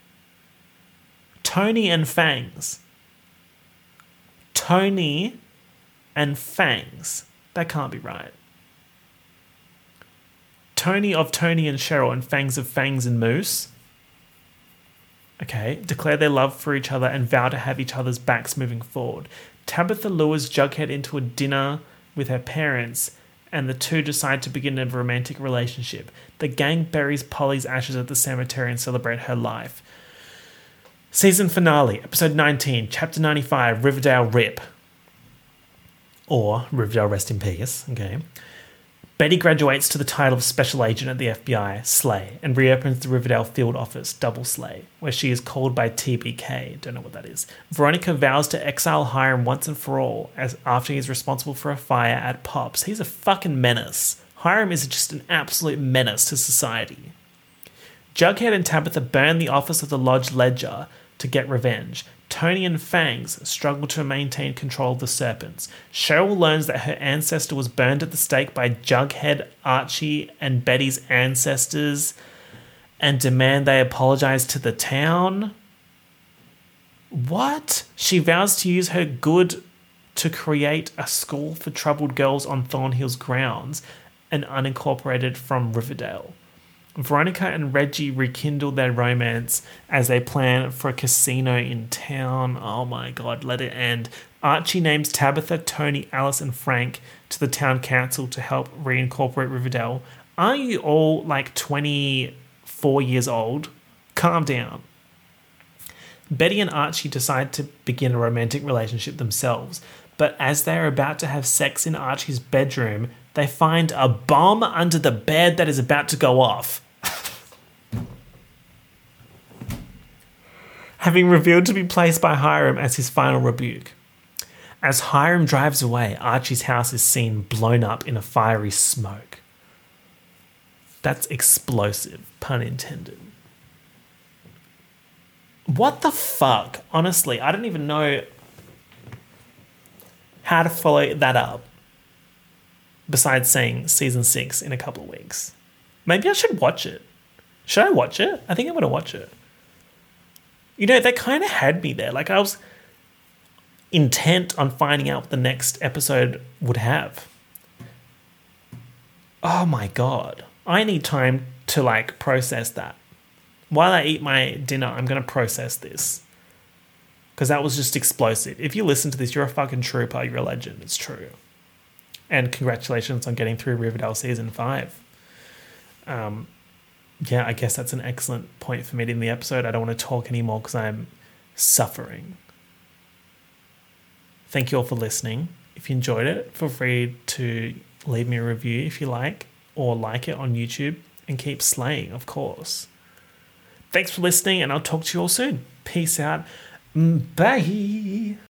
Tony and Fangs. Tony and Fangs. That can't be right. Tony of Tony and Cheryl and Fangs of Fangs and Moose. Okay, declare their love for each other and vow to have each other's backs moving forward. Tabitha lures Jughead into a dinner with her parents, and the two decide to begin a romantic relationship. The gang buries Polly's ashes at the cemetery and celebrate her life. Season finale, episode nineteen, chapter ninety-five, Riverdale Rip. Or Riverdale Rest in Peace, okay. Betty graduates to the title of Special Agent at the F B I, Slay, and reopens the Riverdale field office, Double Slay, where she is called by T B K. Don't know what that is. Veronica vows to exile Hiram once and for all, as after he is responsible for a fire at Pops. He's a fucking menace. Hiram is just an absolute menace to society. Jughead and Tabitha burn the office of the Lodge Ledger to get revenge. Tony and Fangs struggle to maintain control of the Serpents. Cheryl learns that her ancestor was burned at the stake by Jughead, Archie, and Betty's ancestors and demand they apologize to the town. What? She vows to use her good to create a school for troubled girls on Thornhill's grounds and unincorporated from Riverdale. Veronica and Reggie rekindle their romance as they plan for a casino in town. Oh my god, let it end. Archie names Tabitha, Tony, Alice, and Frank to the town council to help reincorporate Riverdale. Aren't you all like twenty-four years old? Calm down. Betty and Archie decide to begin a romantic relationship themselves, but as they are about to have sex in Archie's bedroom, they find a bomb under the bed that is about to go off. Having revealed to be placed by Hiram as his final rebuke. As Hiram drives away, Archie's house is seen blown up in a fiery smoke. That's explosive, pun intended. What the fuck? Honestly, I don't even know how to follow that up besides saying season six in a couple of weeks. Maybe I should watch it. Should I watch it? I think I'm going to watch it. You know, they kind of had me there. Like, I was intent on finding out what the next episode would have. Oh my god. I need time to, like, process that. While I eat my dinner, I'm going to process this. Because that was just explosive. If you listen to this, you're a fucking trooper. You're a legend. It's true. And congratulations on getting through Riverdale Season five. Um... Yeah, I guess that's an excellent point for me in the episode. I don't want to talk anymore because I'm suffering. Thank you all for listening. If you enjoyed it, feel free to leave me a review if you like, or like it on YouTube, and keep slaying, of course. Thanks for listening, and I'll talk to you all soon. Peace out. Bye.